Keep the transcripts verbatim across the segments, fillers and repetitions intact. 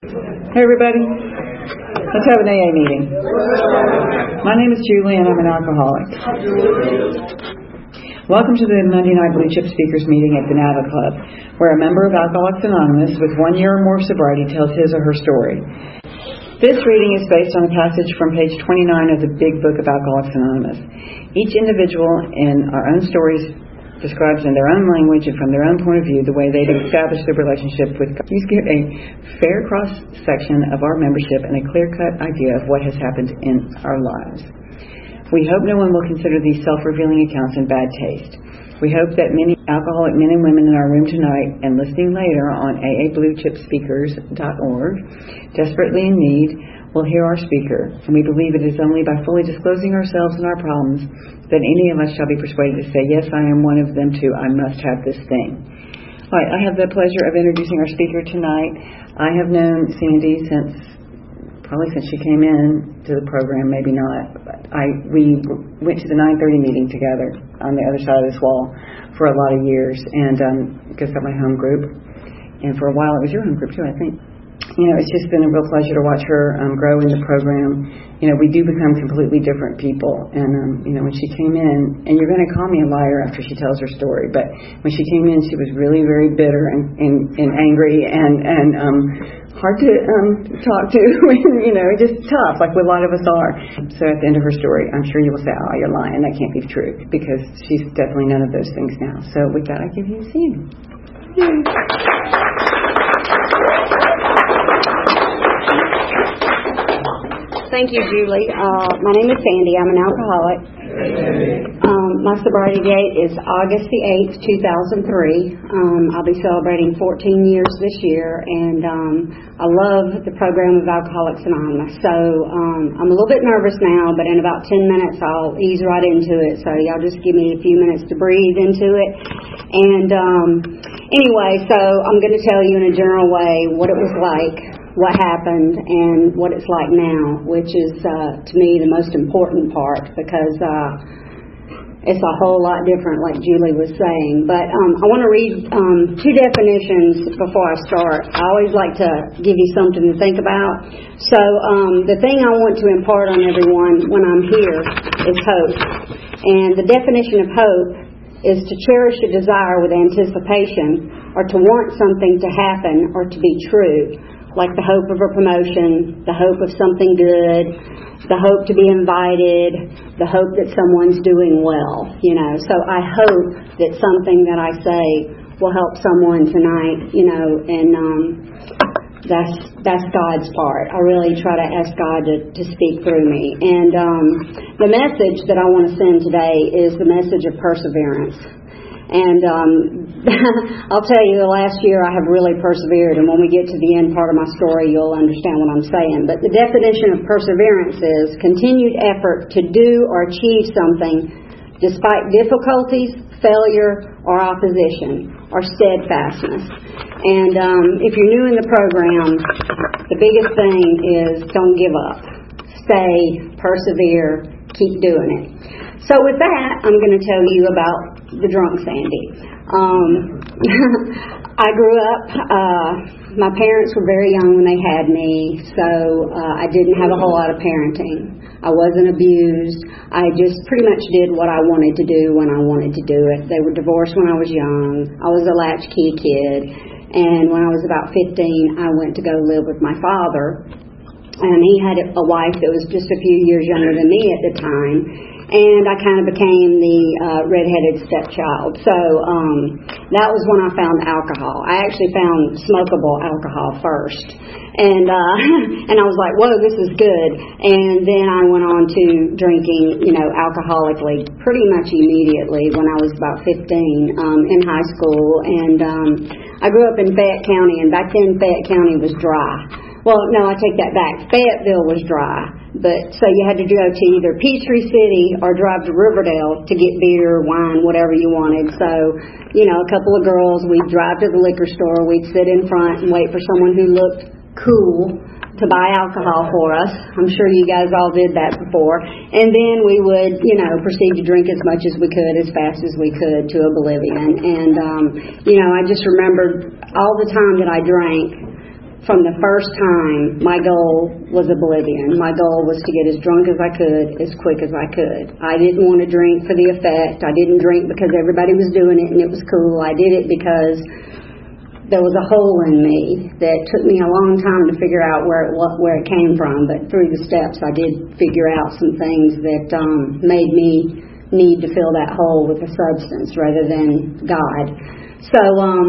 Hey everybody, let's have an A A meeting. My name is Julie and I'm an alcoholic. Welcome to the Monday Night Blue Chip Speakers meeting at the NAVA Club, where a member of Alcoholics Anonymous with one year or more sobriety tells his or her story. This reading is based on a passage from page twenty-nine of the Big Book of Alcoholics Anonymous. Each individual in our own stories describes in their own language and from their own point of view the way they've established their relationship with God. These give a fair cross-section of our membership and a clear-cut idea of what has happened in our lives. We hope no one will consider these self-revealing accounts in bad taste. We hope that many alcoholic men and women in our room tonight and listening later on A A Blue Chip Speakers dot org, desperately in need, will hear our speaker, and we believe it is only by fully disclosing ourselves and our problems that any of us shall be persuaded to say, yes, I am one of them too. I must have this thing. All right, I have the pleasure of introducing our speaker tonight. I have known Sandy since, probably since she came in to the program, maybe not. But I we went to the nine thirty meeting together on the other side of this wall for a lot of years, and um, because of my home group. And for a while, it was your home group too, I think. You know, it's just been a real pleasure to watch her um, grow in the program. You know, we do become completely different people. And, um, you know, when she came in, and you're going to call me a liar after she tells her story, but when she came in, she was really very bitter and, and, and angry and, and um, hard to um, talk to, you know, just tough, like a lot of us are. So at the end of her story, I'm sure you will say, oh, you're lying. That can't be true, because she's definitely none of those things now. So with that, I give you a scene. Yay. Thank you, Julie. Uh, my name is Sandy. I'm an alcoholic. Um, my sobriety date is August the eighth, two thousand three. Um, I'll be celebrating fourteen years this year, and um, I love the program of Alcoholics Anonymous. So um, I'm a little bit nervous now, but in about ten minutes I'll ease right into it. So y'all just give me a few minutes to breathe into it. And um, anyway, so I'm going to tell you in a general way what it was like, what happened, and what it's like now, which is, uh, to me, the most important part, because uh, it's a whole lot different, like Julie was saying. But um, I want to read um, two definitions before I start. I always like to give you something to think about. So um, the thing I want to impart on everyone when I'm here is hope. And the definition of hope is to cherish a desire with anticipation, or to want something to happen or to be true, like the hope of a promotion, the hope of something good, the hope to be invited, the hope that someone's doing well, you know. So I hope that something that I say will help someone tonight, you know, and um, that's that's God's part. I really try to ask God to, to speak through me. And um, the message that I want to send today is the message of perseverance. And um, I'll tell you, the last year I have really persevered, and when we get to the end part of my story, you'll understand what I'm saying. But the definition of perseverance is continued effort to do or achieve something despite difficulties, failure, or opposition, or steadfastness. And um, if you're new in the program, the biggest thing is don't give up. Stay, persevere, keep doing it. So with that, I'm going to tell you about the drunk Sandy. Um, I grew up, uh, my parents were very young when they had me, so uh, I didn't have a whole lot of parenting. I wasn't abused. I just pretty much did what I wanted to do when I wanted to do it. They were divorced when I was young. I was a latchkey kid, and when I was about fifteen, I went to go live with my father, and he had a wife that was just a few years younger than me at the time. And I kind of became the uh, redheaded stepchild. So um, that was when I found alcohol. I actually found smokable alcohol first. And uh, and I was like, whoa, this is good. And then I went on to drinking, you know, alcoholically pretty much immediately when I was about fifteen um, in high school. And um, I grew up in Fayette County, and back then Fayette County was dry. Well, no, I take that back. Fayetteville was dry, but so you had to go to either Peachtree City or drive to Riverdale to get beer, wine, whatever you wanted. So, you know, a couple of girls, we'd drive to the liquor store, we'd sit in front and wait for someone who looked cool to buy alcohol for us. I'm sure you guys all did that before. And then we would, you know, proceed to drink as much as we could, as fast as we could, to oblivion. And, um, you know, I just remembered all the time that I drank, from the first time, my goal was oblivion. My goal was to get as drunk as I could, as quick as I could. I didn't want to drink for the effect. I didn't drink because everybody was doing it and it was cool. I did it because there was a hole in me that took me a long time to figure out where it where it came from. But through the steps, I did figure out some things that um, made me need to fill that hole with a substance rather than God. So um,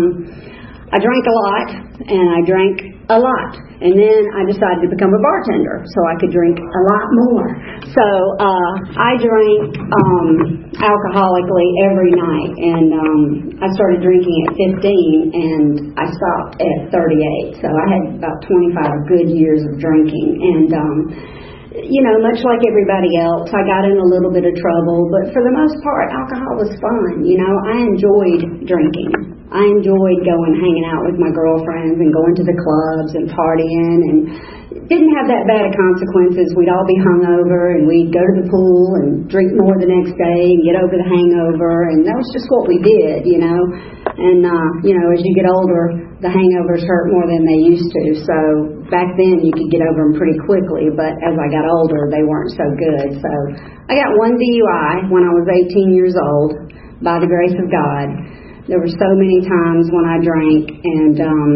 I drank a lot, and I drank a lot. And then I decided to become a bartender so I could drink a lot more. So uh, I drank um, alcoholically every night, and um, I started drinking at fifteen, and I stopped at thirty-eight. So I had about twenty-five good years of drinking, and um, you know, much like everybody else, I got in a little bit of trouble, but for the most part, alcohol was fun. You know, I enjoyed drinking. I enjoyed going, hanging out with my girlfriends and going to the clubs and partying, and didn't have that bad of consequences. We'd all be hungover, and we'd go to the pool and drink more the next day and get over the hangover, and that was just what we did, you know. And, uh, you know, as you get older, the hangovers hurt more than they used to. So back then you could get over them pretty quickly, but as I got older, they weren't so good. So I got one D U I when I was eighteen years old, by the grace of God. There were so many times when I drank and um,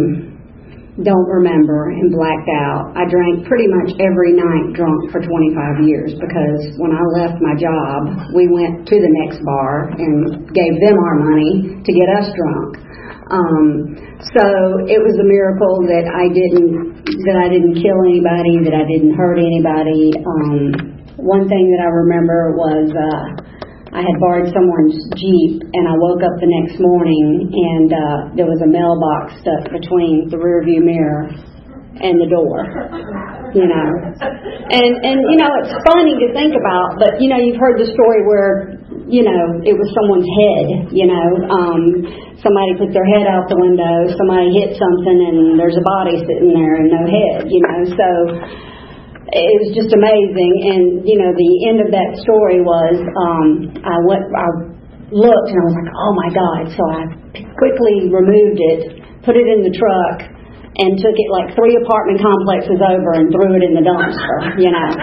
don't remember and blacked out. I drank pretty much every night drunk for twenty-five years because when I left my job, we went to the next bar and gave them our money to get us drunk. Um, so it was a miracle that I didn't that I didn't kill anybody, that I didn't hurt anybody. Um, one thing that I remember was uh, I had borrowed someone's Jeep, and I woke up the next morning, and uh, there was a mailbox stuck between the rearview mirror and the door, you know. And, and you know, it's funny to think about, but, you know, you've heard the story where, you know, it was someone's head, you know. Um, somebody put their head out the window, somebody hit something, and there's a body sitting there and no head, you know. So it was just amazing. And, you know, the end of that story was um, I went, I looked, and I was like, oh, my God. So I quickly removed it, put it in the truck, and took it like three apartment complexes over and threw it in the dumpster, you know.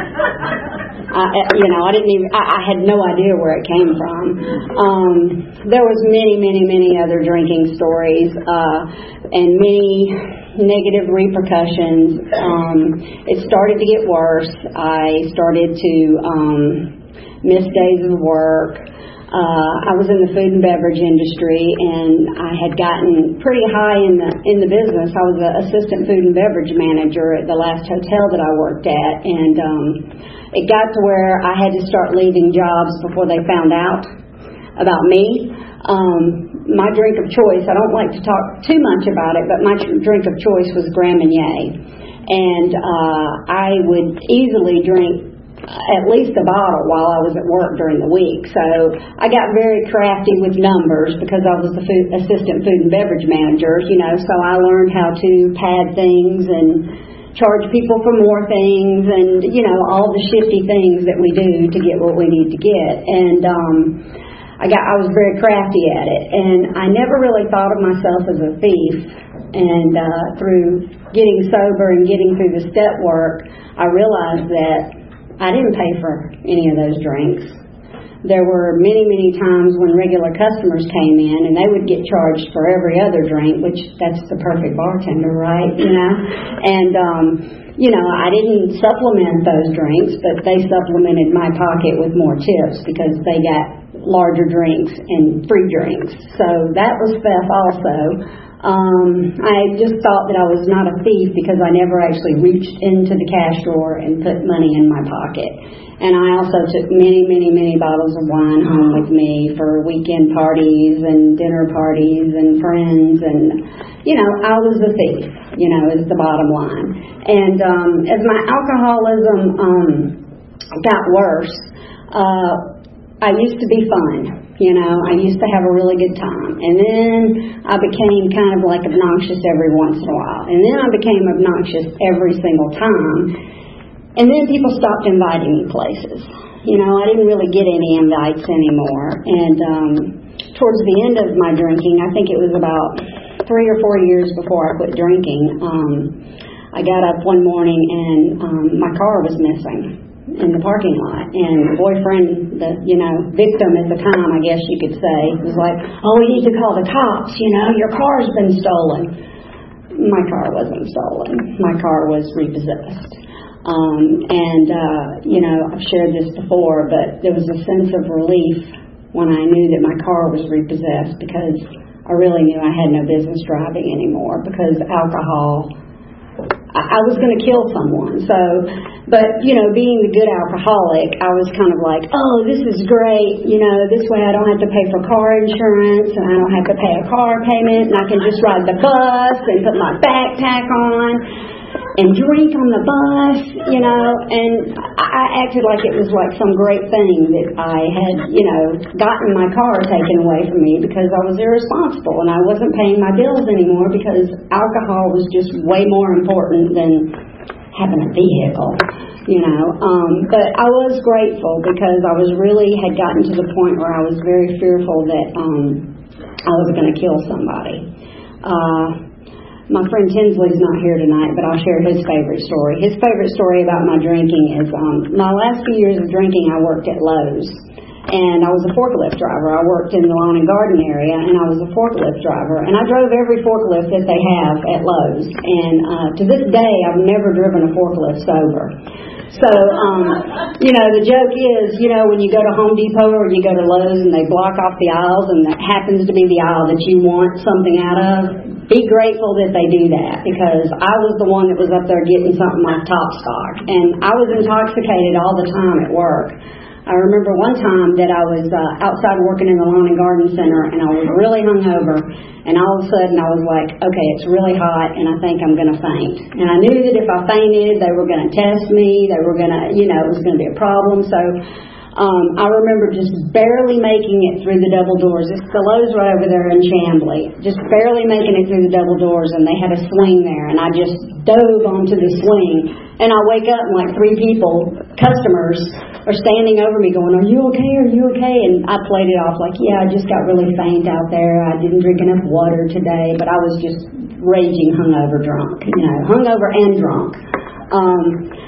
I, you know, I didn't even, I, I had no idea where it came from. Um, there was many, many, many other drinking stories, uh, and many negative repercussions. Um, it started to get worse. I started to um, miss days of work. Uh, I was in the food and beverage industry, and I had gotten pretty high in the in the business. I was an assistant food and beverage manager at the last hotel that I worked at, and um, it got to where I had to start leaving jobs before they found out about me. Um, my drink of choice, I don't like to talk too much about it, but my drink of choice was Grand Marnier, and uh, I would easily drink at least a bottle while I was at work during the week. So I got very crafty with numbers because I was the food, assistant food and beverage manager, you know, so I learned how to pad things and charge people for more things and, you know, all the shifty things that we do to get what we need to get. And um, I got I was very crafty at it, and I never really thought of myself as a thief. And uh, through getting sober and getting through the step work, I realized that I didn't pay for any of those drinks. There were many, many times when regular customers came in and they would get charged for every other drink, which that's the perfect bartender, right? You know? And, um, you know, I didn't supplement those drinks, but they supplemented my pocket with more tips because they got larger drinks and free drinks. So that was theft also. Um, I just thought that I was not a thief because I never actually reached into the cash drawer and put money in my pocket. And I also took many, many, many bottles of wine home with me for weekend parties and dinner parties and friends. And, you know, I was a thief, you know, is the bottom line. And um, as my alcoholism um, got worse, uh, I used to be fun. You know, I used to have a really good time. And then I became kind of like obnoxious every once in a while. And then I became obnoxious every single time. And then people stopped inviting me places. You know, I didn't really get any invites anymore. And um, towards the end of my drinking, I think it was about three or four years before I quit drinking, um, I got up one morning and um, my car was missing in the parking lot, and the boyfriend, the you know victim at the time, I guess you could say, was like, "Oh, we need to call the cops. You know, your car's been stolen." My car wasn't stolen. My car was repossessed. Um, and uh, you know, I've shared this before, but there was a sense of relief when I knew that my car was repossessed, because I really knew I had no business driving anymore, because alcohol, I, I was going to kill someone. So, but, you know, being the good alcoholic, I was kind of like, oh, this is great. You know, this way I don't have to pay for car insurance, and I don't have to pay a car payment, and I can just ride the bus and put my backpack on and drink on the bus, you know, and I acted like it was like some great thing that I had, you know, gotten my car taken away from me because I was irresponsible and I wasn't paying my bills anymore, because alcohol was just way more important than having a vehicle, you know. Um, but I was grateful, because I was really had gotten to the point where I was very fearful that um, I was going to kill somebody. Uh, My friend Tinsley's not here tonight, but I'll share his favorite story. His favorite story about my drinking is um, my last few years of drinking, I worked at Lowe's, and I was a forklift driver. I worked in the lawn and garden area, and I was a forklift driver, and I drove every forklift that they have at Lowe's. And uh, to this day, I've never driven a forklift sober. So, um, you know, the joke is, you know, when you go to Home Depot or you go to Lowe's and they block off the aisles and that happens to be the aisle that you want something out of, be grateful that they do that, because I was the one that was up there getting something off Top Stock, and I was intoxicated all the time at work. I remember one time that I was uh, outside working in the lawn and garden center, and I was really hungover, and all of a sudden I was like, okay, it's really hot, and I think I'm going to faint. And I knew that if I fainted, they were going to test me, they were going to, you know, it was going to be a problem. So um, I remember just barely making it through the double doors. It's the Lowe's right over there in Chamblee. Just barely making it through the double doors, and they had a swing there, and I just dove onto the swing. And I wake up and like three people, customers, are standing over me going, "Are you okay? Are you okay?" And I played it off like, yeah, I just got really faint out there. I didn't drink enough water today, but I was just raging hungover drunk, you know, hungover and drunk. Um,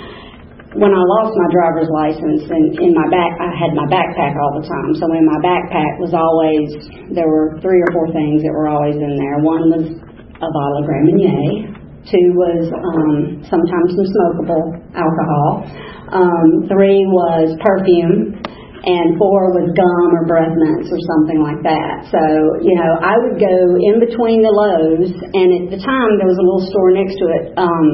when I lost my driver's license, and in my back, I had my backpack all the time. So in my backpack was always, there were three or four things that were always in there. One was a bottle of Grand Marnier. Two was um, sometimes some smokable alcohol. Um, three was perfume. And four was gum or breath mints or something like that. So, you know, I would go in between the Lowe's, and at the time there was a little store next to it. Um,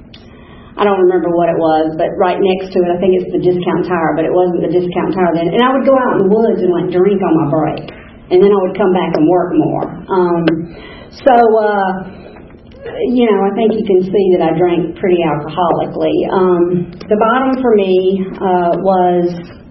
I don't remember what it was, but right next to it, I think it's the Discount Tire, but it wasn't the Discount Tire then. And I would go out in the woods and like drink on my break, and then I would come back and work more. Um, so, uh, you know, I think you can see that I drank pretty alcoholically. Um, the bottom for me uh, was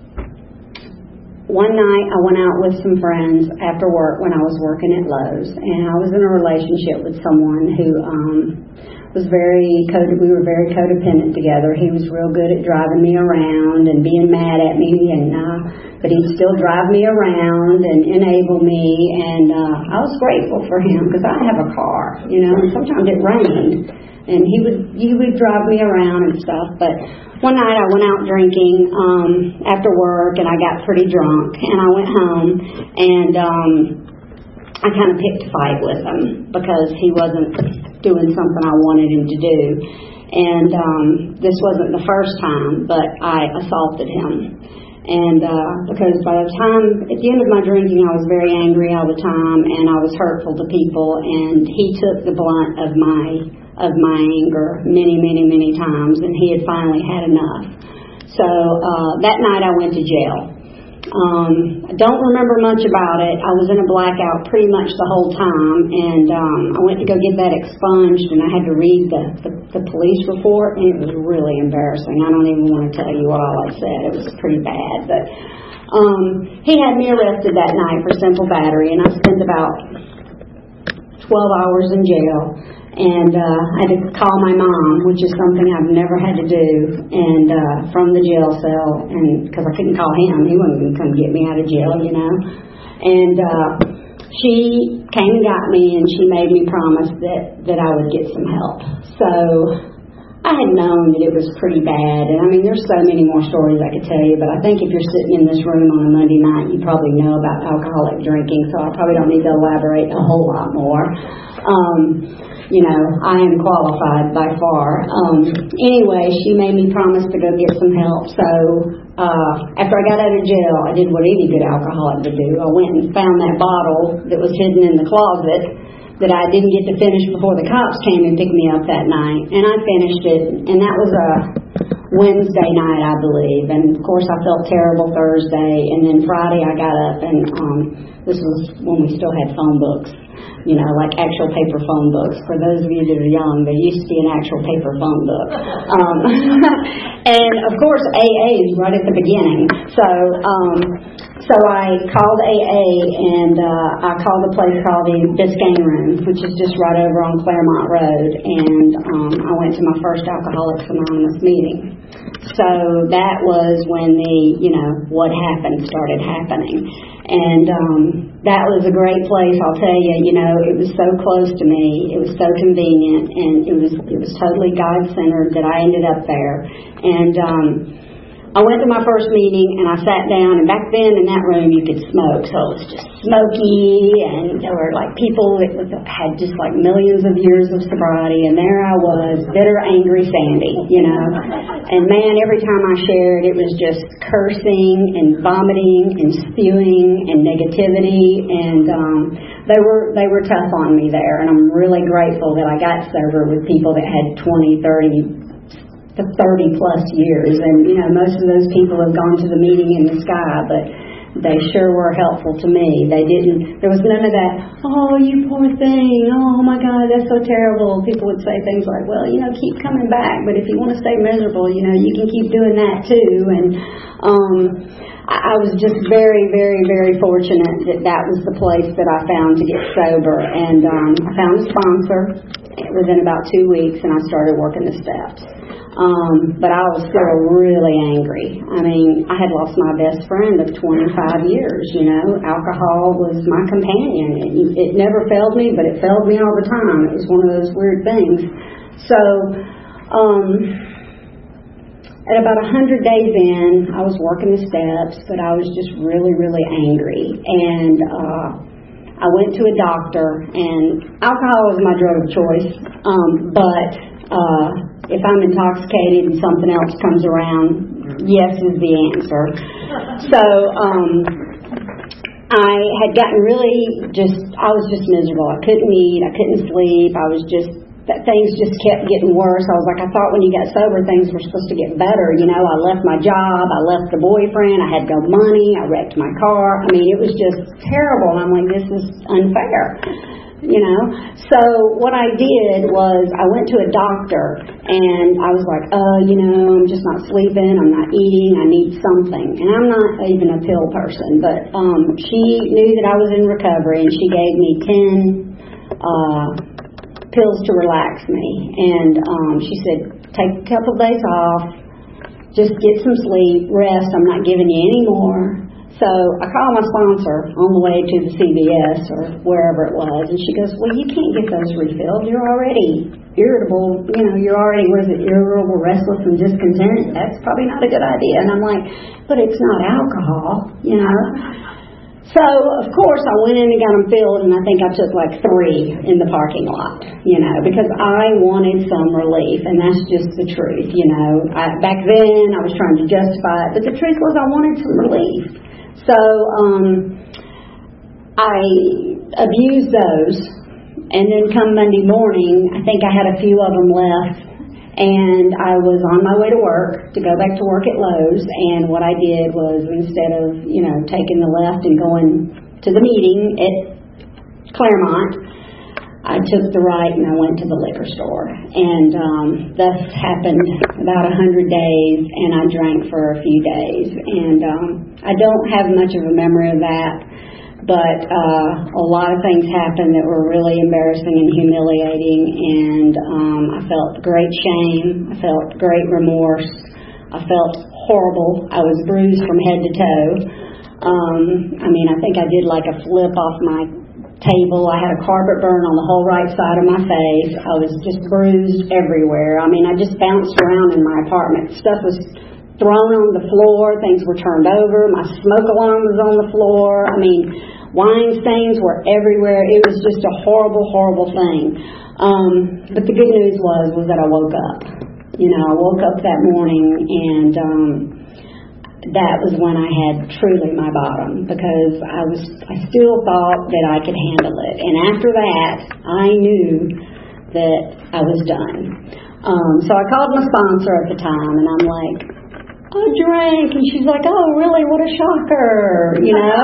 one night I went out with some friends after work when I was working at Lowe's, and I was in a relationship with someone who um, was very, we were very codependent together. He was real good at driving me around and being mad at me, and uh, but he'd still drive me around and enable me, and uh, I was grateful for him because I have a car, you know, and sometimes it rained, and he would he would drive me around and stuff. But one night I went out drinking um, after work, and I got pretty drunk, and I went home, and um, I kind of picked a fight with him because he wasn't doing something I wanted him to do. And um, this wasn't the first time, but I assaulted him. And uh, because by the time, at the end of my drinking, I was very angry all the time, and I was hurtful to people, and he took the blunt of my of my anger many, many, many times, and he had finally had enough. So uh, that night I went to jail. Um, I don't remember much about it. I was in a blackout pretty much the whole time, and um, I went to go get that expunged, and I had to read the, the, the police report, and it was really embarrassing. I don't even want to tell you what all I said. It was pretty bad. But um, he had me arrested that night for simple battery, and I spent about twelve hours in jail. And uh, I had to call my mom, which is something I've never had to do, and uh, from the jail cell, and because I couldn't call him, he wasn't going to come get me out of jail, you know. And uh, she came and got me, and she made me promise that that I would get some help. So I had known that it was pretty bad, and I mean, there's so many more stories I could tell you, but I think if you're sitting in this room on a Monday night, you probably know about alcoholic drinking, so I probably don't need to elaborate a whole lot more. Um, you know, I am qualified by far. Um, anyway, she made me promise to go get some help, so uh, after I got out of jail, I did what any good alcoholic would do. I went and found that bottle that was hidden in the closet that I didn't get to finish before the cops came and picked me up that night. And I finished it, and that was a Wednesday night, I believe. And, of course, I felt terrible Thursday. And then Friday I got up, and um, this was when we still had phone books, you know, like actual paper phone books. For those of you that are young, there used to be an actual paper phone book. Um, and, of course, A A is right at the beginning. So, um, so I called A A, and uh, I called a place called the Biscayne Room, which is just right over on Claremont Road. And um, I went to my first Alcoholics Anonymous meeting. So that was when the, you know, what happened started happening. And um, that was a great place, I'll tell you. You know, it was so close to me. It was so convenient, and it was it was totally God-centered that I ended up there. And um, I went to my first meeting, and I sat down, and back then in that room you could smoke, so it was just smoky, and there were like people that was, had just like millions of years of sobriety, and there I was, bitter, angry Sandy, you know. And man, every time I shared, it was just cursing and vomiting and spewing and negativity, and um, they were they were tough on me there, and I'm really grateful that I got sober with people that had twenty, thirty, to thirty plus years. And you know, most of those people have gone to the meeting in the sky, but they sure were helpful to me. They didn't, there was none of that, oh, you poor thing, oh my God, that's so terrible. People would say things like, well, you know, keep coming back, but if you want to stay miserable, you know, you can keep doing that too. And um I was just very, very, very fortunate that that was the place that I found to get sober. And um, I found a sponsor within about two weeks, and I started working the steps. Um, but I was still really angry. I mean, I had lost my best friend of twenty-five years, you know. Alcohol was my companion. It, it never failed me, but it failed me all the time. It was one of those weird things. So, um... at about a hundred days in, I was working the steps, but I was just really, really angry. And uh, I went to a doctor, and alcohol is my drug of choice. Um, but uh, if I'm intoxicated and something else comes around, yes is the answer. So um, I had gotten really just, I was just miserable. I couldn't eat, I couldn't sleep, I was just, that things just kept getting worse. I was like, I thought when you got sober, things were supposed to get better. You know, I left my job, I left the boyfriend, I had no money, I wrecked my car. I mean, it was just terrible. And I'm like, this is unfair, you know. So what I did was I went to a doctor, and I was like, oh, you know, I'm just not sleeping, I'm not eating, I need something. And I'm not even a pill person, but um, she knew that I was in recovery, and she gave me ten uh pills to relax me, and um, she said, take a couple of days off, just get some sleep, rest, I'm not giving you any more. So I called my sponsor on the way to the C V S or wherever it was, and she goes, well, you can't get those refilled, you're already irritable, you know, you're already, what is it, irritable, restless, and discontent, that's probably not a good idea. And I'm like, but it's not alcohol, you know. So, of course, I went in and got them filled, and I think I took like three in the parking lot, you know, because I wanted some relief, and that's just the truth, you know. I, back then, I was trying to justify it, but the truth was I wanted some relief. So, um, I abused those, and then come Monday morning, I think I had a few of them left, and I was on my way to work, to go back to work at Lowe's, and what I did was, instead of, you know, taking the left and going to the meeting at Claremont, I took the right and I went to the liquor store. And um, this happened about a hundred days, and I drank for a few days. And um, I don't have much of a memory of that, but uh, a lot of things happened that were really embarrassing and humiliating, and um, I felt great shame, I felt great remorse, I felt horrible, I was bruised from head to toe. Um, I mean, I think I did like a flip off my table. I had a carpet burn on the whole right side of my face. I was just bruised everywhere. I mean, I just bounced around in my apartment. Stuff was thrown on the floor. Things were turned over. My smoke alarm was on the floor. I mean, wine stains were everywhere. It was just a horrible, horrible thing. Um, but the good news was, was that I woke up. You know, I woke up that morning, and um, that was when I had truly my bottom, because I was, I still thought that I could handle it. And after that, I knew that I was done. Um, so I called my sponsor at the time, and I'm like, I drank, and she's like, oh, really, what a shocker, you know.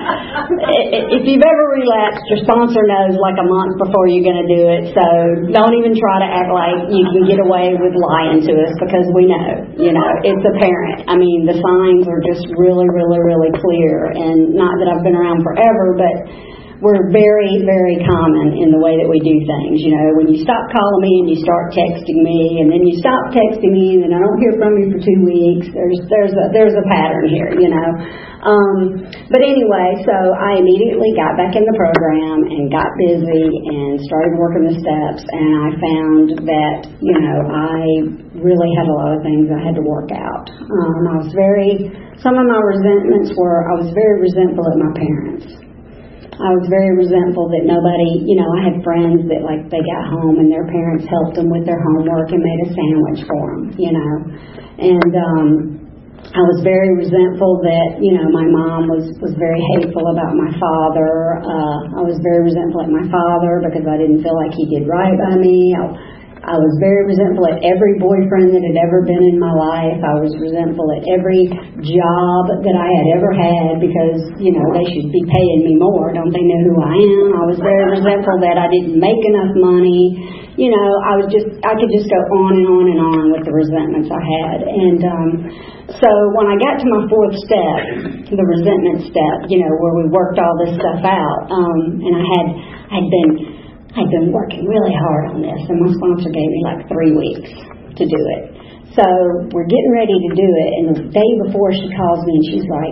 If you've ever relapsed, your sponsor knows like a month before you're going to do it, so don't even try to act like you can get away with lying to us, because we know, you know, it's apparent. I mean, the signs are just really, really, really clear, and not that I've been around forever, but we're very, very common in the way that we do things. You know, when you stop calling me and you start texting me, and then you stop texting me and then I don't hear from you for two weeks, there's there's a, there's a pattern here, you know. Um, but anyway, so I immediately got back in the program and got busy and started working the steps, and I found that, you know, I really had a lot of things I had to work out. Um, I was very, some of my resentments were, I was very resentful at my parents. I was very resentful that nobody, you know, I had friends that, like, they got home and their parents helped them with their homework and made a sandwich for them, you know. And um, I was very resentful that, you know, my mom was, was very hateful about my father. Uh, I was very resentful at my father because I didn't feel like he did right by me. I, I was very resentful at every boyfriend that had ever been in my life. I was resentful at every job that I had ever had because, you know, they should be paying me more. Don't they know who I am? I was very resentful that I didn't make enough money. You know, I was just, I could just go on and on and on with the resentments I had. And um, so when I got to my fourth step, the resentment step, you know, where we worked all this stuff out, um, and I had, I'd been... I'd been working really hard on this, and my sponsor gave me like three weeks to do it. So we're getting ready to do it, and the day before she calls me and she's like,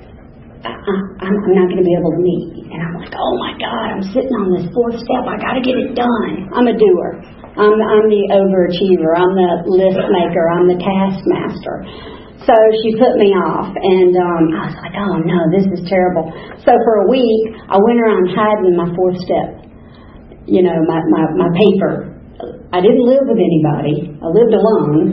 I, I, I'm not going to be able to meet. And I'm like, oh my God, I'm sitting on this fourth step. I got to get it done. I'm a doer. I'm, I'm the overachiever. I'm the list maker. I'm the taskmaster. So she put me off, and um, I was like, oh no, this is terrible. So for a week, I went around hiding my fourth step. You know, my, my, my paper. I didn't live with anybody. I lived alone.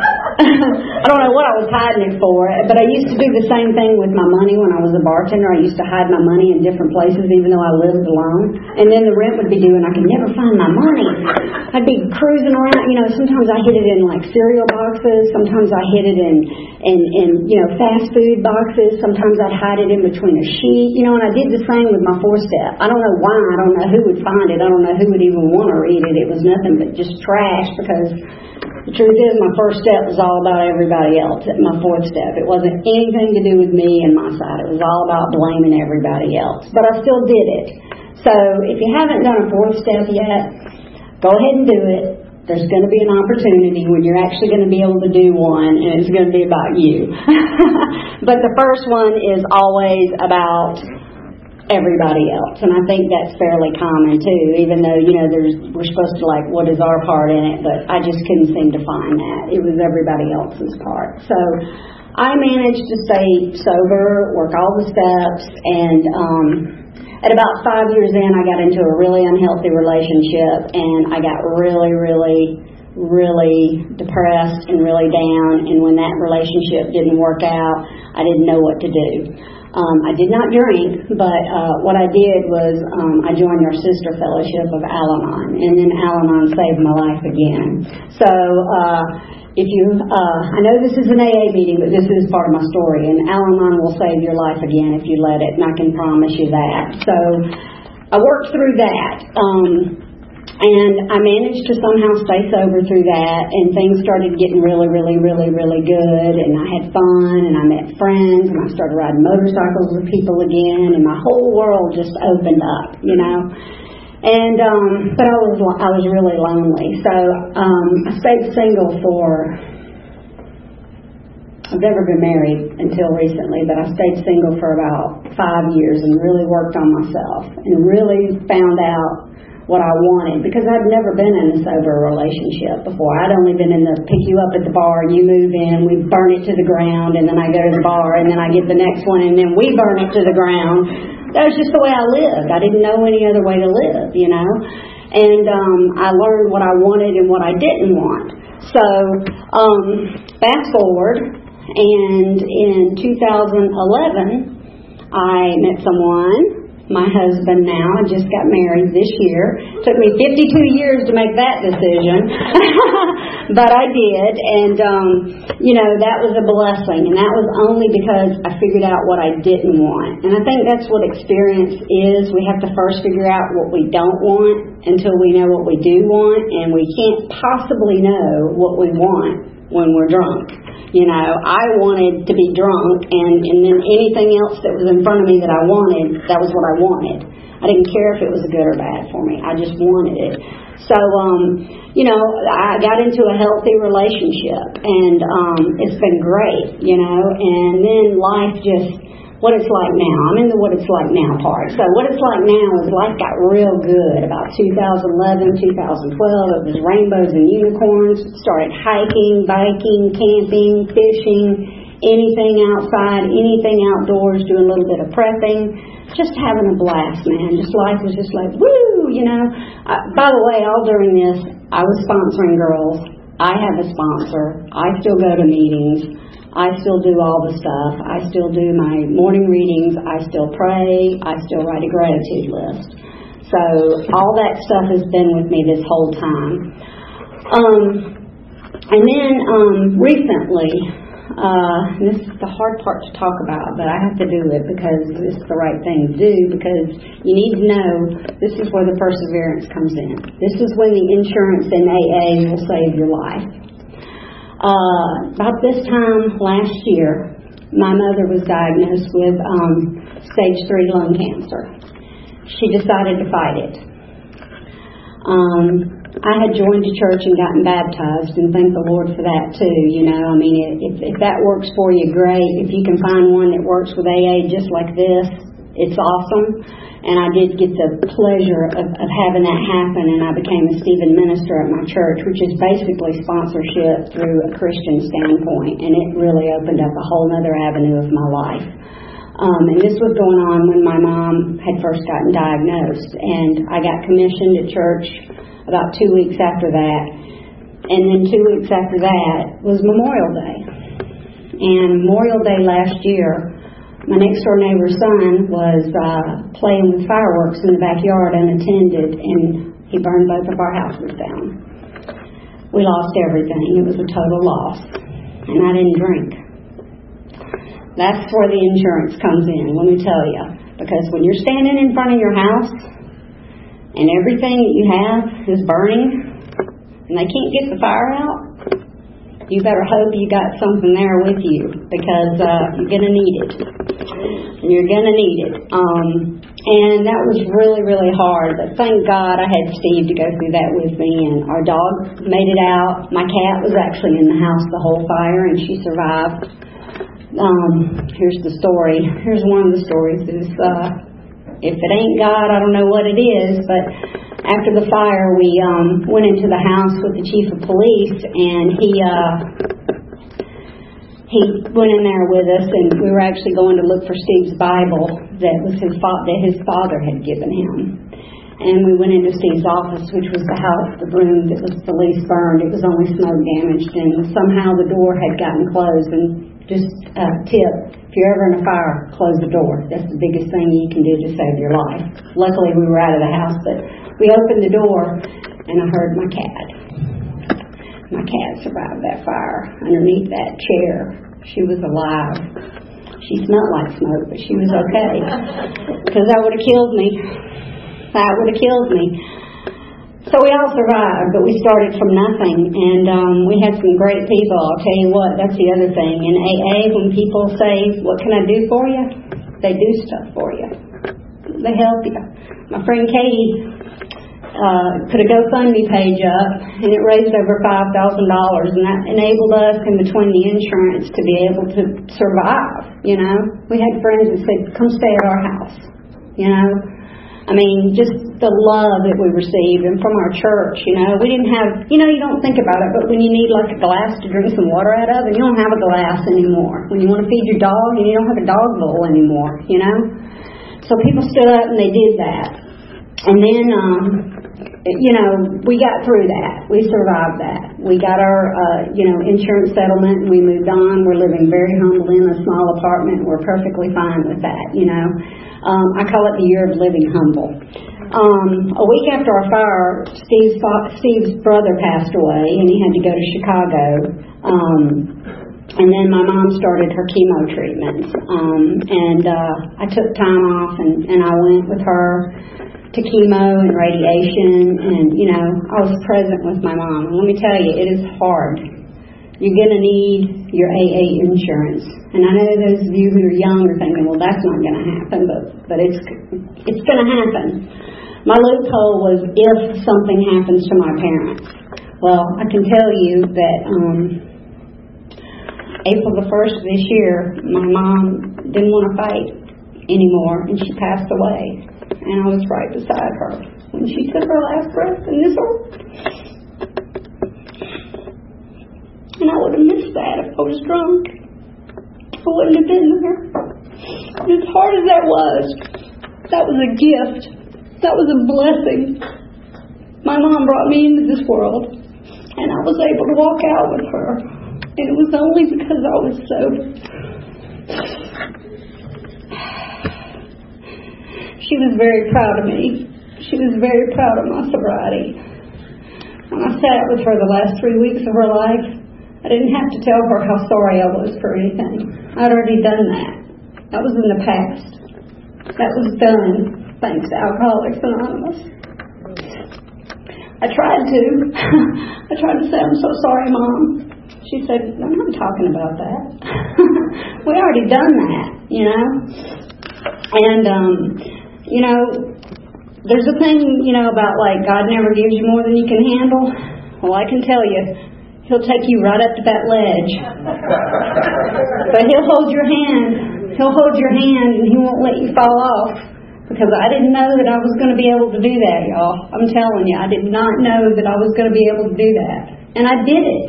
I don't know what I was hiding it for, but I used to do the same thing with my money when I was a bartender. I used to hide my money in different places even though I lived alone. And then the rent would be due and I could never find my money. I'd be cruising around, you know, sometimes I hid it in like cereal boxes. Sometimes I hid it in, in, in you know, fast food boxes. Sometimes I'd hide it in between a sheet, you know, and I did the same with my four step. I don't know why. I don't know who would find it. I don't know who would even want to read it. It was nothing but just trash, because the truth is my first step was all about everybody else. My fourth step, it wasn't anything to do with me and my side. It was all about blaming everybody else. But I still did it. So if you haven't done a fourth step yet, go ahead and do it. There's going to be an opportunity when you're actually going to be able to do one, and it's going to be about you. But the first one is always about everybody else, and I think that's fairly common too, even though, you know, there's we're supposed to, like, what is our part in it, but I just couldn't seem to find that. It was everybody else's part. So I managed to stay sober, work all the steps, and um, at about five years in, I got into a really unhealthy relationship, and I got really, really, really depressed and really down, and when that relationship didn't work out, I didn't know what to do. Um, I did not drink, but uh, what I did was um, I joined our sister fellowship of Al-Anon, and then Al-Anon saved my life again. So uh, if you, uh, I know this is an A A meeting, but this is part of my story, and Al-Anon will save your life again if you let it, and I can promise you that. So I worked through that. Um, And I managed to somehow stay sober through that, and things started getting really, really, really, really good, and I had fun, and I met friends, and I started riding motorcycles with people again, and my whole world just opened up, you know. And um, but I was I was really lonely, so um, I stayed single for I've never been married until recently, but I stayed single for about five years and really worked on myself and really found out what I wanted, because I'd never been in a sober relationship before. I'd only been in the pick you up at the bar, you move in, we burn it to the ground, and then I go to the bar, and then I get the next one, and then we burn it to the ground. That was just the way I lived. I didn't know any other way to live, you know. And um, I learned what I wanted and what I didn't want. So, um, fast forward, and in two thousand eleven, I met someone. My husband now, I just got married this year. Took me fifty-two years to make that decision. But I did, and um, you know, that was a blessing, and that was only because I figured out what I didn't want. And I think that's what experience is. We have to first figure out what we don't want until we know what we do want, and we can't possibly know what we want when we're drunk. You know, I wanted to be drunk, and, and then anything else that was in front of me that I wanted, that was what I wanted. I didn't care if it was good or bad for me. I just wanted it. So, um, you know, I got into a healthy relationship, and um, it's been great, you know, and then life just, what it's like now. I'm in the what it's like now part. So what it's like now is life got real good about two thousand eleven, two thousand twelve. It was rainbows and unicorns. Started hiking, biking, camping, fishing, anything outside, anything outdoors, doing a little bit of prepping. Just having a blast, man. Just life was just like, woo, you know. Uh, by the way, all during this, I was sponsoring girls. I have a sponsor. I still go to meetings. I still do all the stuff. I still do my morning readings. I still pray. I still write a gratitude list. So all that stuff has been with me this whole time. Um, and then um, recently, uh, and this is the hard part to talk about, but I have to do it because it's the right thing to do, because you need to know this is where the perseverance comes in. This is when the insurance in A A will save your life. Uh, about this time last year, my mother was diagnosed with um, stage three lung cancer. She decided to fight it. Um, I had joined the church and gotten baptized, and thank the Lord for that too. You know, I mean, if, if that works for you, great. If you can find one that works with A A just like this, it's awesome. And I did get the pleasure of, of having that happen, and I became a Stephen minister at my church, which is basically sponsorship through a Christian standpoint, and it really opened up a whole other avenue of my life. Um, and this was going on when my mom had first gotten diagnosed, and I got commissioned at church about two weeks after that, and then two weeks after that was Memorial Day. And Memorial Day last year, my next door neighbor's son was uh, playing with fireworks in the backyard unattended, and he burned both of our houses down. We lost everything. It was a total loss. And I didn't drink. That's where the insurance comes in, let me tell you. Because when you're standing in front of your house and everything that you have is burning and they can't get the fire out, you better hope you got something there with you, because uh, you're going to need it. You're going to need it. Um, and that was really, really hard. But thank God I had Steve to go through that with me. And our dog made it out. My cat was actually in the house the whole fire, and she survived. Um, here's the story. Here's one of the stories. Is, uh, if it ain't God, I don't know what it is. But after the fire, we um, went into the house with the chief of police, and he uh, he went in there with us, and we were actually going to look for Steve's Bible that was his fa- that his father had given him. And we went into Steve's office, which was the house, the room that was the least burned. It was only smoke damaged, and somehow the door had gotten closed. And just a uh, tip, if you're ever in a fire, close the door. That's the biggest thing you can do to save your life. Luckily, we were out of the house, but we opened the door, and I heard my cat. My cat survived that fire underneath that chair. She was alive. She smelled like smoke, but she was okay. Because that would have killed me. That would have killed me. So we all survived, but we started from nothing, and um, we had some great people. I'll tell you what, that's the other thing. In A A, when people say, what can I do for you? They do stuff for you. They help you. My friend Katie, uh, put a GoFundMe page up, and it raised over five thousand dollars, and that enabled us, in between the insurance, to be able to survive, you know. We had friends that said, come stay at our house, you know. I mean, just the love that we received, and from our church, you know. We didn't have, you know, you don't think about it, but when you need like a glass to drink some water out of, and you don't have a glass anymore. When you want to feed your dog, and you don't have a dog bowl anymore, you know. So people stood up and they did that. And then, um, you know, we got through that. We survived that. We got our, uh, you know, insurance settlement, and we moved on. We're living very humbly in a small apartment. We're perfectly fine with that, you know. Um, I call it the year of living humble. Um, a week after our fire, Steve's, Steve's brother passed away, and he had to go to Chicago. Um, and then my mom started her chemo treatments. Um, and uh, I took time off, and, and I went with her to chemo and radiation. And, you know, I was present with my mom. And let me tell you, it is hard. You're going to need your A A insurance. And I know those of you who are young are thinking, well, that's not going to happen, but, but it's it's going to happen. My loophole was if something happens to my parents. Well, I can tell you that um, April the first of this year, my mom didn't want to fight anymore, and she passed away. And I was right beside her when she took her last breath in this earth. And I would have missed that if I was drunk. I wouldn't have been there. And as hard as that was, that was a gift. That was a blessing. My mom brought me into this world, and I was able to walk out with her. And it was only because I was sober. She was very proud of me. She was very proud of my sobriety. When I sat with her the last three weeks of her life, I didn't have to tell her how sorry I was for anything. I'd already done that. That was in the past. That was done thanks to Alcoholics Anonymous. I tried to. I tried to say, I'm so sorry, Mom. She said, I'm not talking about that. We already done that, you know. And, um, you know, there's a thing, you know, about like God never gives you more than you can handle. Well, I can tell you, He'll take you right up to that ledge. But He'll hold your hand. He'll hold your hand, and He won't let you fall off. Because I didn't know that I was going to be able to do that, y'all. I'm telling you, I did not know that I was going to be able to do that. And I did it.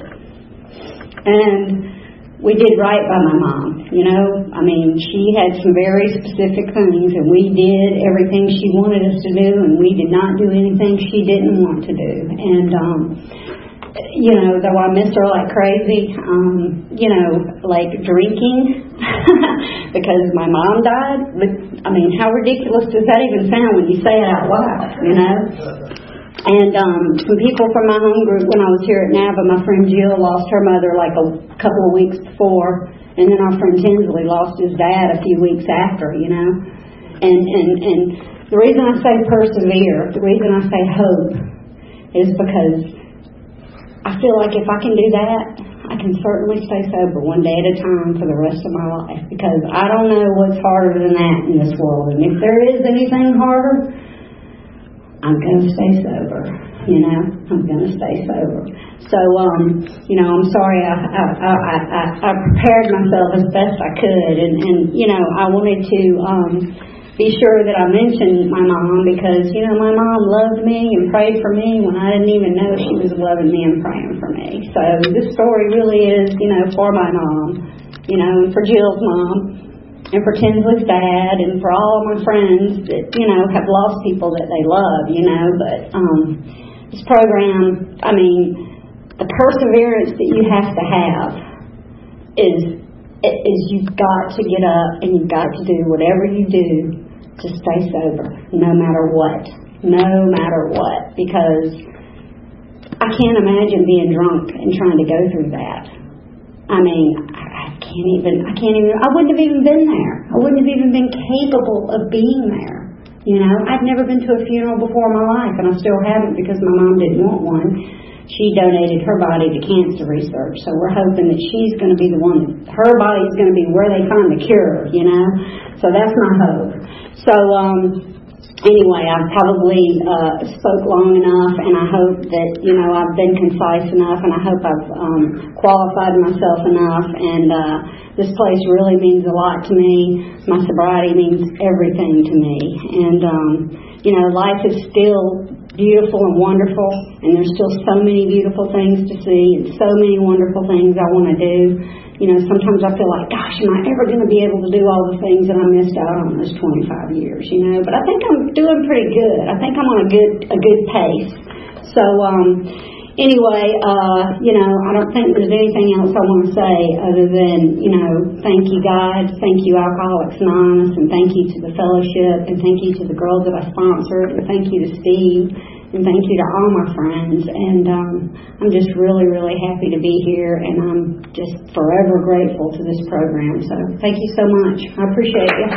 And we did right by my mom, you know. I mean, she had some very specific things, and we did everything she wanted us to do, and we did not do anything she didn't want to do. And, um, you know, though I missed her like crazy, um, you know, like drinking, because my mom died. But, I mean, how ridiculous does that even sound when you say it out loud, you know? And um, some people from my home group, when I was here at NAVA, my friend Jill lost her mother like a couple of weeks before, and then our friend Tinsley lost his dad a few weeks after, you know. And, and, and the reason I say persevere, the reason I say hope, is because I feel like if I can do that, I can certainly stay sober one day at a time for the rest of my life, because I don't know what's harder than that in this world. And if there is anything harder, I'm going to stay sober, you know. I'm going to stay sober. So, um, you know, I'm sorry I, I, I, I, I prepared myself as best I could. And, and you know, I wanted to um, be sure that I mentioned my mom, because, you know, my mom loved me and prayed for me when I didn't even know she was loving me and praying for me. So this story really is, you know, for my mom, you know, and for Jill's mom, and for Tinsley's dad, and for all my friends that, you know, have lost people that they love, you know. But um, this program, I mean, the perseverance that you have to have is, is you've got to get up and you've got to do whatever you do to stay sober, no matter what, no matter what, because I can't imagine being drunk and trying to go through that. I mean, I can't even, I can't even, I wouldn't have even been there. I wouldn't have even been capable of being there. You know, I've never been to a funeral before in my life, and I still haven't, because my mom didn't want one. She donated her body to cancer research, so we're hoping that she's going to be the one, her body's going to be where they find the cure, you know. So that's my hope. So, um, anyway, I've probably uh, spoke long enough, and I hope that, you know, I've been concise enough, and I hope I've um, qualified myself enough, and uh, this place really means a lot to me. My sobriety means everything to me, and, um, you know, life is still beautiful and wonderful, and there's still so many beautiful things to see, and so many wonderful things I want to do. You know, sometimes I feel like, gosh, am I ever going to be able to do all the things that I missed out on those twenty-five years, you know? But I think I'm doing pretty good. I think I'm on a good a good pace. So, um, anyway, uh, you know, I don't think there's anything else I want to say other than, you know, thank you, God, thank you, Alcoholics Anonymous, and thank you to the fellowship, and thank you to the girls that I sponsored, and thank you to Steve, and thank you to all my friends. And um, I'm just really, really happy to be here, and I'm just forever grateful to this program. So thank you so much. I appreciate you.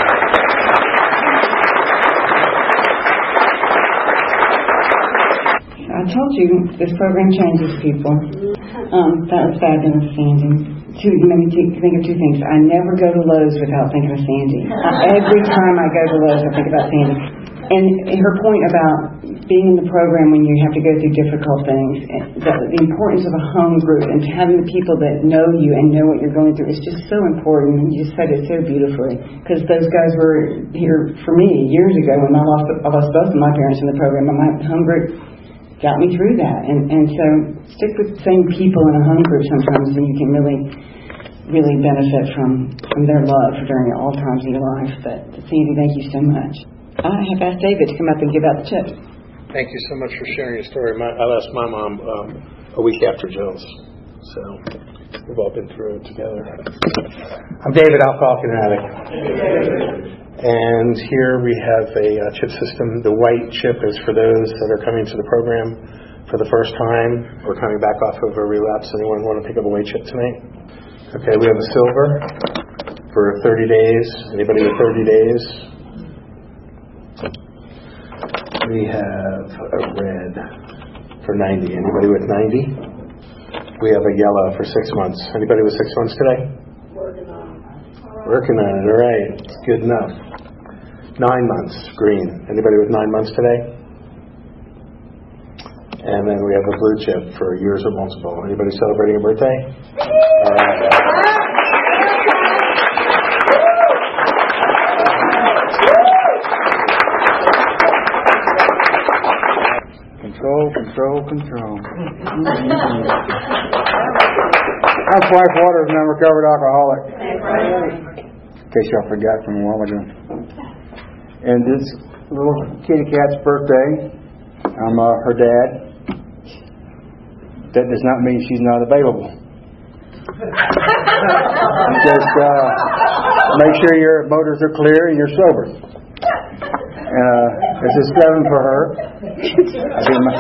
I told you this program changes people. Um, that was fabulous, Sandy. Two, you made me think of two things. I never go to Lowe's without thinking of Sandy. I, every time I go to Lowe's, I think about Sandy. And, and her point about being in the program when you have to go through difficult things, the, the importance of a home group and having the people that know you and know what you're going through is just so important. And you said it so beautifully, because those guys were here for me years ago when I lost, I lost both of my parents in the program, and my home group got me through that. And, and so stick with the same people in a home group sometimes, and you can really, really benefit from, from their love during all times of your life. But Sandy, thank you so much. I have asked David to come up and give out the chips. Thank you so much for sharing your story. My, I lost my mom um, a week after Jill's, so we've all been through it together. I'm David, alcoholic and addict. And here we have a uh, chip system. The white chip is for those that are coming to the program for the first time or coming back off of a relapse. Anyone want to pick up a white chip tonight? Okay, we have a silver for thirty days. Anybody with thirty days? We have a red for ninety. Anybody with ninety? We have a yellow for six months. Anybody with six months today? Working on it. Working on it. All right. It's good enough. Nine months, green. Anybody with nine months today? And then we have a blue chip for years or multiple. Anybody celebrating a birthday? All right. Control, control, control. I'm Frank Waters, and I'm a recovered alcoholic. In case y'all forgot from a while ago. And this little kitty cat's birthday, I'm uh, her dad. That does not mean she's not available. Just uh, make sure your motors are clear and you're sober. Uh, this is seven for her. I did my,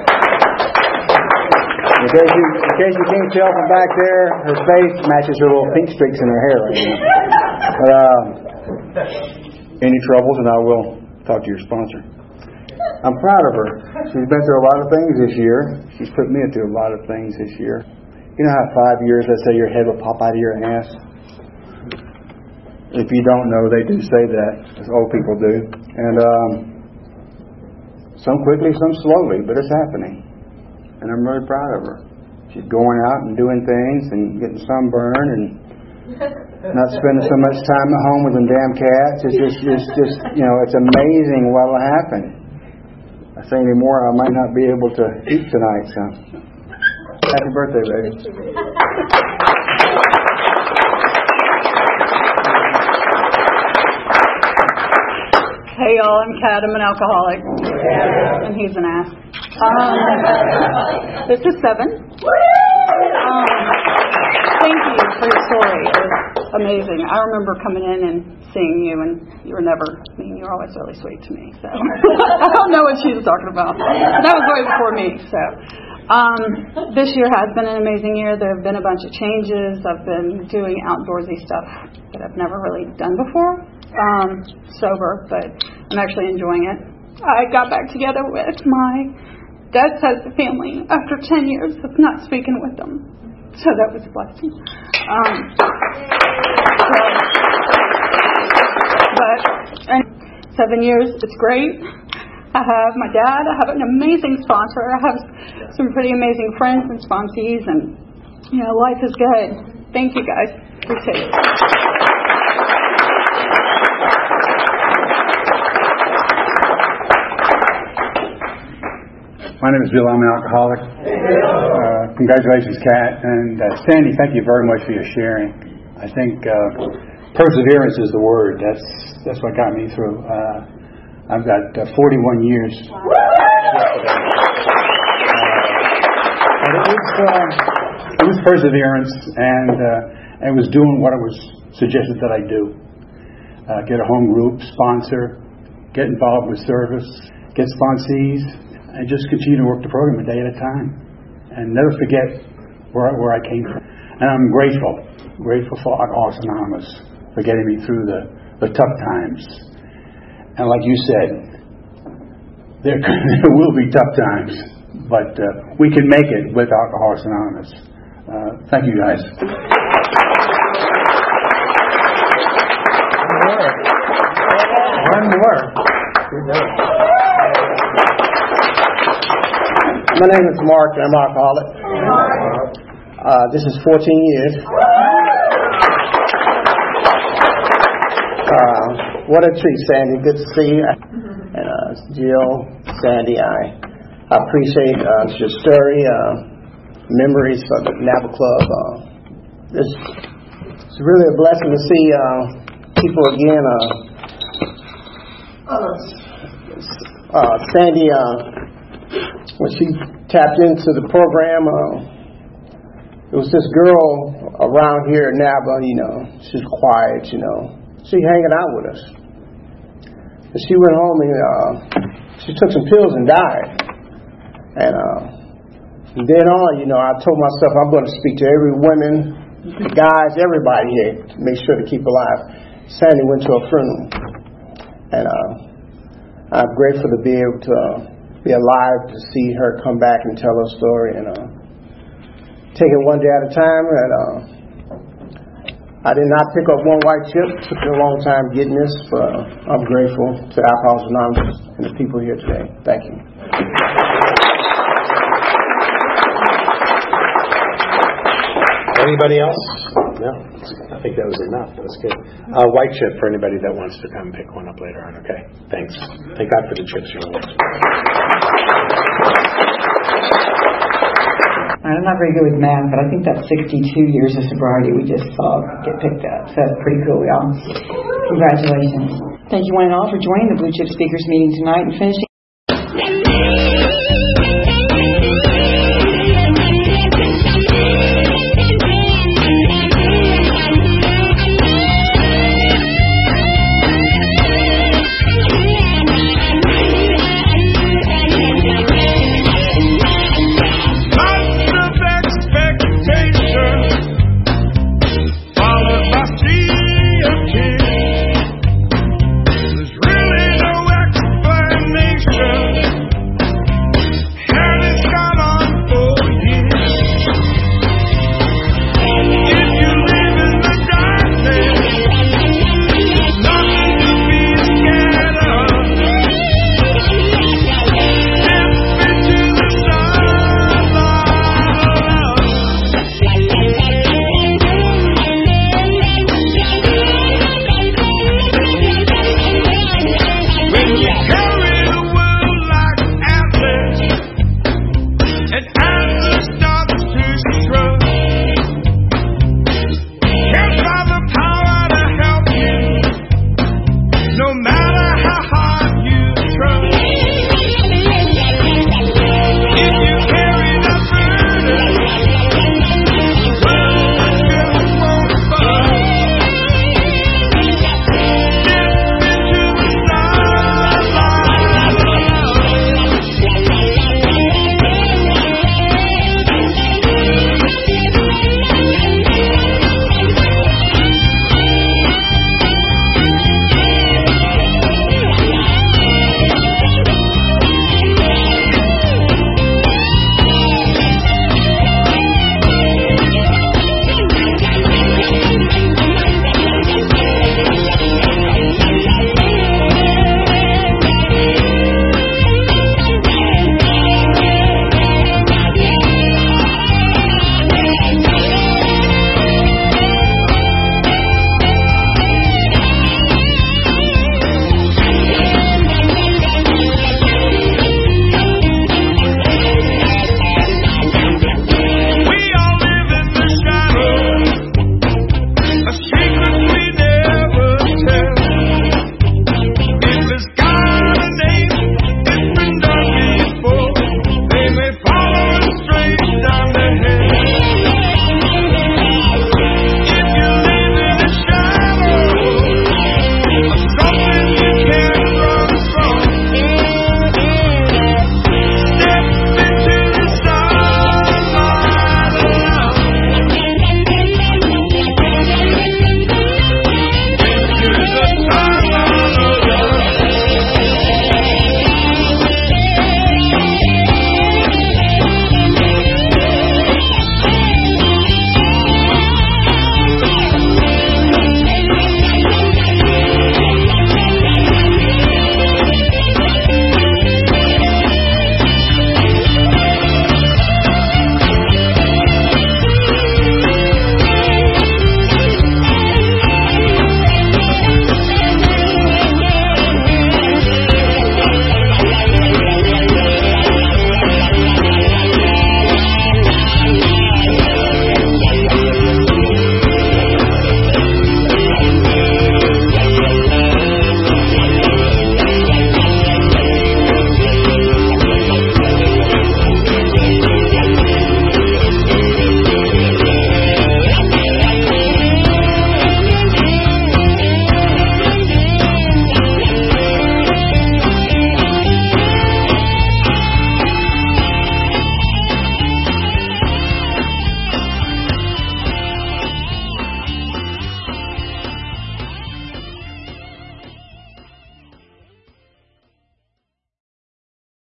in, case you, in case you can't tell from back there, her face matches her little pink streaks in her hair right now. But, uh, any troubles, and I will talk to your sponsor. I'm proud of her. She's been through a lot of things this year. She's put me through a lot of things this year. You know how five years, let's say your head will pop out of your ass? If you don't know, they do say that, as old people do. And um, some quickly, some slowly, but it's happening. And I'm really proud of her. She's going out and doing things and getting sunburned and not spending so much time at home with them damn cats. It's just, it's just, you know, it's amazing what'll happen. If I say any more, I might not be able to eat tonight. So, happy birthday, baby. Hey y'all, I'm Kat. I'm an alcoholic. Yeah. And he's an ass. Um, this is seven. Um, thank you for your story. It was amazing. I remember coming in and seeing you, and you were never, I mean, you were always really sweet to me. So I don't know what she was talking about. That was way before me. So um, this year has been an amazing year. There have been a bunch of changes. I've been doing outdoorsy stuff that I've never really done before. Um, sober, but I'm actually enjoying it. I got back together with my dad's side of the family after ten years of not speaking with them. So that was a blessing. Um, so, but and seven years. It's great. I have my dad. I have an amazing sponsor. I have some pretty amazing friends and sponsees, and, you know, life is good. Thank you, guys. Appreciate it. My name is Bill. I'm an alcoholic. Uh, congratulations, Kat. And uh, Sandy, thank you very much for your sharing. I think uh, perseverance is the word. That's that's what got me through. Uh, I've got uh, forty-one years. Uh, and it was uh, it was perseverance, and uh, it was doing what it was suggested that I do. Uh, get a home group, sponsor, get involved with service, get sponsees, and just continue to work the program a day at a time, and never forget where where I came from. And I'm grateful, grateful for Alcoholics Anonymous for getting me through the, the tough times. And like you said, there, there will be tough times, but uh, we can make it with Alcoholics Anonymous. Uh, thank you, guys. One more. My name is Mark, and I'm alcoholic. Uh, this is fourteen years. Uh, what a treat, Sandy. Good to see you. And uh, Jill, Sandy, I, I appreciate uh, your story, uh, memories of the Napa Club. Uh, it's, it's really a blessing to see uh, people again. Uh, uh, Sandy, uh, when she tapped into the program, uh, it was this girl around here in Napa, you know, she's quiet, you know. She hanging out with us. And she went home and uh, she took some pills and died. And uh, from then on, you know, I told myself I'm going to speak to every woman, guys, everybody here to make sure to keep alive. Sandy went to a funeral. And uh, I'm grateful to be able to uh, be alive to see her come back and tell her story, and uh, take it one day at a time. And uh, I did not pick up one white chip. It took me a long time getting this, but uh, I'm grateful to Alcoholics Anonymous and the people here today. Thank you. Anybody else? No, I think that was enough. That was good. Uh, white chip for anybody that wants to come pick one up later on. Okay, thanks. Thank God for the chips. You're I'm not very good with math, but I think that's sixty-two years of sobriety we just saw get picked up. So that's pretty cool, y'all. Congratulations. Thank you one and all for joining the Blue Chip Speakers meeting tonight and finishing